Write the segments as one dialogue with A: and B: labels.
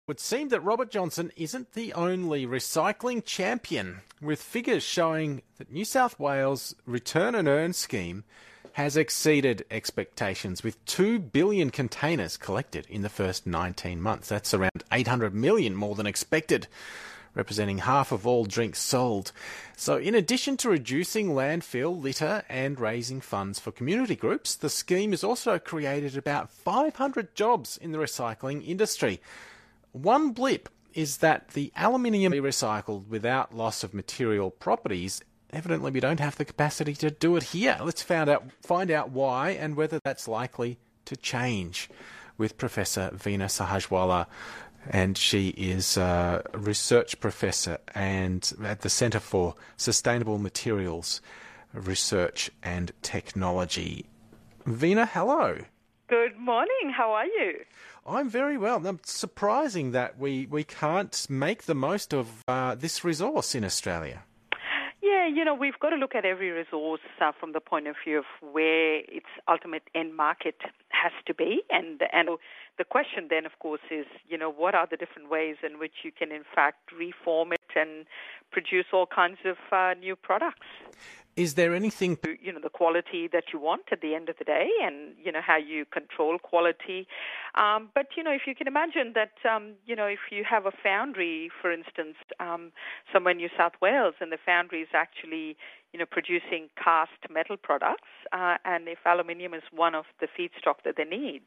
A: It would seem that Robert Johnson isn't the only recycling champion, with figures showing that New South Wales' Return and Earn scheme has exceeded expectations, with 2 billion containers collected in the first 19 months. That's around 800 million more than expected, representing half of all drinks sold. So in addition to reducing landfill litter and raising funds for community groups, the scheme has also created about 500 jobs in the recycling industry. One blip is that the aluminium be recycled without loss of material properties. Evidently, we don't have the capacity to do it here. Let's find out why and whether that's likely to change with Professor Veena Sahajwalla. And she is a research professor and at the Centre for Sustainable Materials Research and Technology. Veena, hello.
B: Good morning. How are you?
A: I'm very well. It's surprising that we can't make the most of this resource in Australia.
B: Yeah, we've got to look at every resource from the point of view of where its ultimate end market has to be. And the question then, of course, is, what are the different ways in which you can, in fact, reform it and produce all kinds of new products?
A: Is there anything...
B: the quality that you want at the end of the day and, how you control quality. But, if you can imagine that, if you have a foundry, for instance, somewhere in New South Wales, and the foundry is actually, producing cast metal products, and if aluminium is one of the feedstock that they need,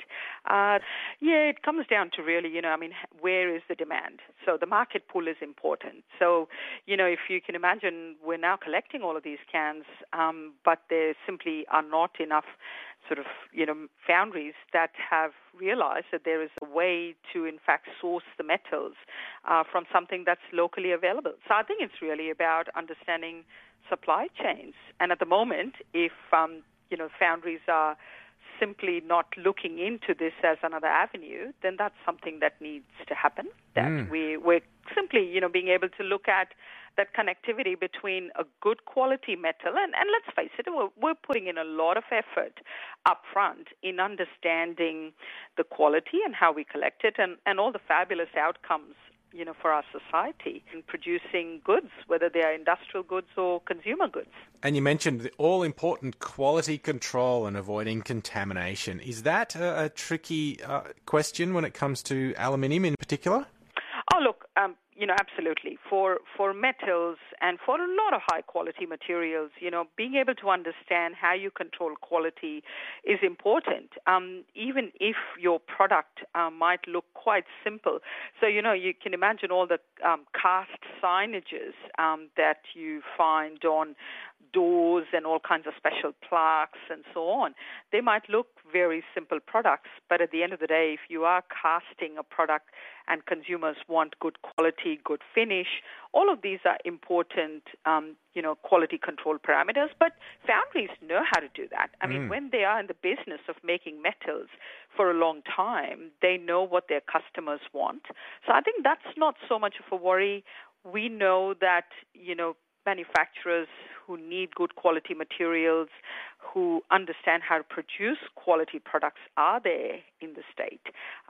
B: it comes down to really, where is the demand? So the market pool is important. So, if you can imagine, we're now collecting all of these cans, but there simply are not enough sort of, foundries that have realized that there is a way to, in fact, source the metals from something that's locally available. So I think it's really about understanding supply chains. And at the moment, if, foundries are simply not looking into this as another avenue, then that's something that needs to happen. That we're simply, being able to look at that connectivity between a good quality metal, and let's face it, we're putting in a lot of effort up front in understanding the quality and how we collect it and all the fabulous outcomes, for our society in producing goods, whether they are industrial goods or consumer goods.
A: And you mentioned the all-important quality control and avoiding contamination. Is that a tricky question when it comes to aluminium in particular?
B: Oh, look, absolutely. For metals and for a lot of high-quality materials, being able to understand how you control quality is important, even if your product might look quite simple. So, you can imagine all the cast signages that you find on doors and all kinds of special plaques and so on. They might look very simple products, but at the end of the day, if you are casting a product and consumers want good quality, good finish, all of these are important, quality control parameters. But foundries know how to do that. I mean, when they are in the business of making metals for a long time, they know what their customers want. So I think that's not so much of a worry. We know that, manufacturers who need good quality materials, who understand how to produce quality products are there in the state.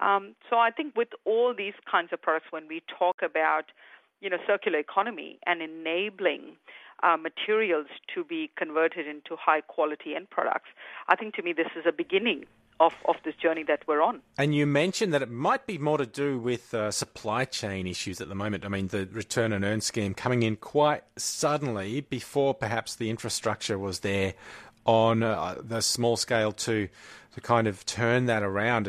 B: So I think with all these kinds of products, when we talk about, circular economy and enabling materials to be converted into high quality end products, I think to me this is a beginning of this journey that we're on.
A: And you mentioned that it might be more to do with supply chain issues at the moment. I mean, the Return and Earn scheme coming in quite suddenly before perhaps the infrastructure was there on the small scale to kind of turn that around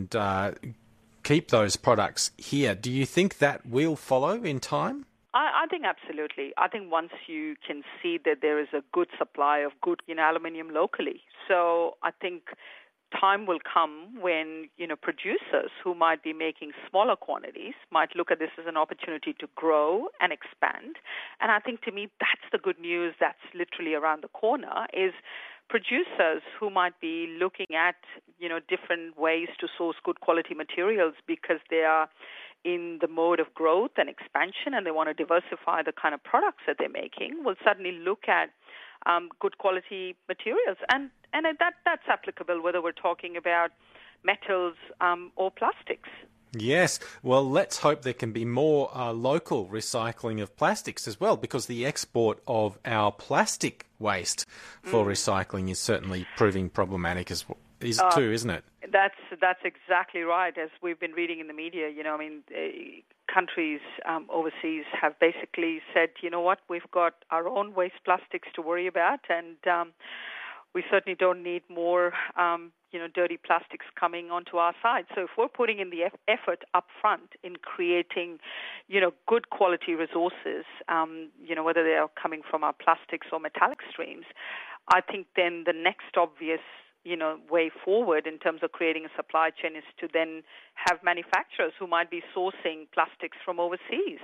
A: and keep those products here. Do you think that will follow in time?
B: I think absolutely. I think once you can see that there is a good supply of good aluminium locally. So I think time will come when, producers who might be making smaller quantities might look at this as an opportunity to grow and expand. And I think to me, that's the good news that's literally around the corner is producers who might be looking at, different ways to source good quality materials because they are in the mode of growth and expansion and they want to diversify the kind of products that they're making will suddenly look at good quality materials. And that's applicable whether we're talking about metals or plastics.
A: Yes, well, let's hope there can be more local recycling of plastics as well, because the export of our plastic waste for recycling is certainly proving problematic too, isn't it?
B: That's exactly right. As we've been reading in the media, countries overseas have basically said, you know what, we've got our own waste plastics to worry about, and we certainly don't need more, dirty plastics coming onto our side. So if we're putting in the effort up front in creating, good quality resources, whether they are coming from our plastics or metallic streams, I think then the next obvious way forward in terms of creating a supply chain is to then have manufacturers who might be sourcing plastics from overseas,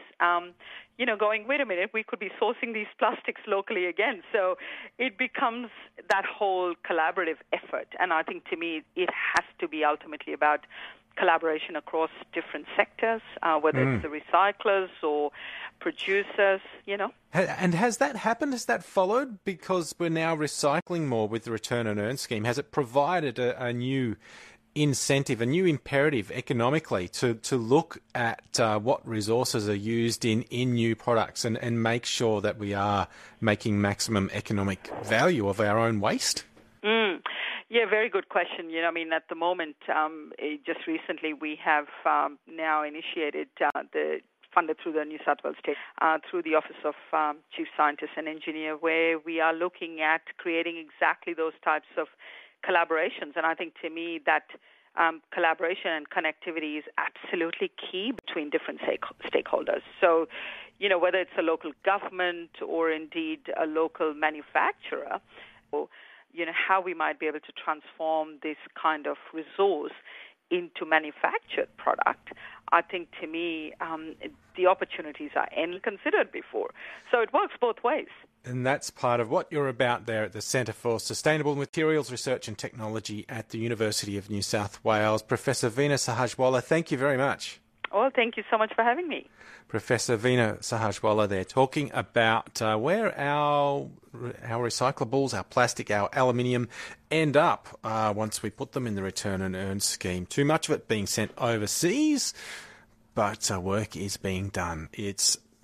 B: going, wait a minute, we could be sourcing these plastics locally again. So it becomes that whole collaborative effort. And I think, to me, it has to be ultimately about collaboration across different sectors, whether it's the recyclers or producers,
A: And has that happened? Has that followed? Because we're now recycling more with the Return and Earn scheme. Has it provided a new incentive, a new imperative economically to look at what resources are used in new products and make sure that we are making maximum economic value of our own waste?
B: Yeah, very good question. At the moment, just recently we have now initiated funded through the New South Wales State, through the Office of Chief Scientist and Engineer, where we are looking at creating exactly those types of collaborations. And I think, to me, that collaboration and connectivity is absolutely key between different stakeholders. So, whether it's a local government or indeed a local manufacturer, or how we might be able to transform this kind of resource into manufactured product, I think, to me, the opportunities are considered before. So it works both ways.
A: And that's part of what you're about there at the Centre for Sustainable Materials Research and Technology at the University of New South Wales. Professor Veena Sahajwalla, thank you very much.
B: Well, thank you so much for having me.
A: Professor Veena Sahajwalla there, talking about where our recyclables, our plastic, our aluminium end up once we put them in the Return and Earn scheme. Too much of it being sent overseas, but work is being done. It's